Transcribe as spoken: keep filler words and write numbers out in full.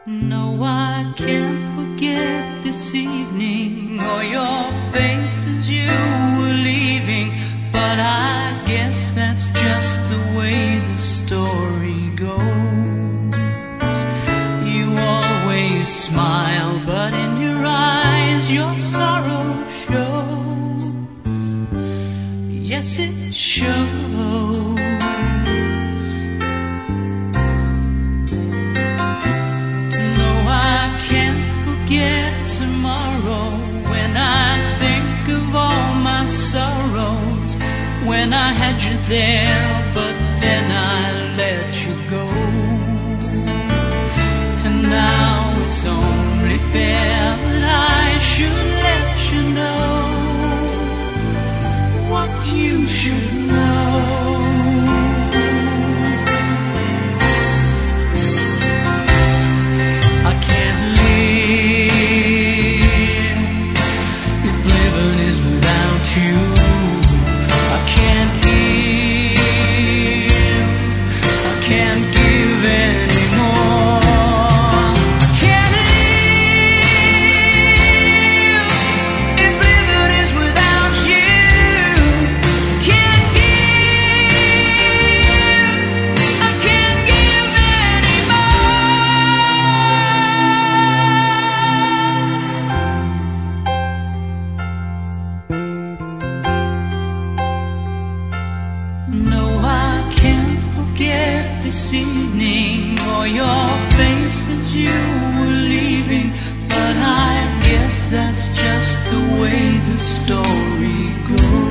No, I can't forget this evening or your face as you were leaving, but I guess that's just the way the story goes. You always smile, but in your eyes your sorrow shows. Yes, it shows. Forget tomorrow when I think of all my sorrows. When I had you there, but then I let you go. And now it's only fair that I should let you know what you should know. I can't live if living is without you. I can't give, I can't give anymore. I can't live if living is without you. Can't give, I can't give No, I can't forget this evening or your face as you were leaving, but I guess that's just the way the story goes.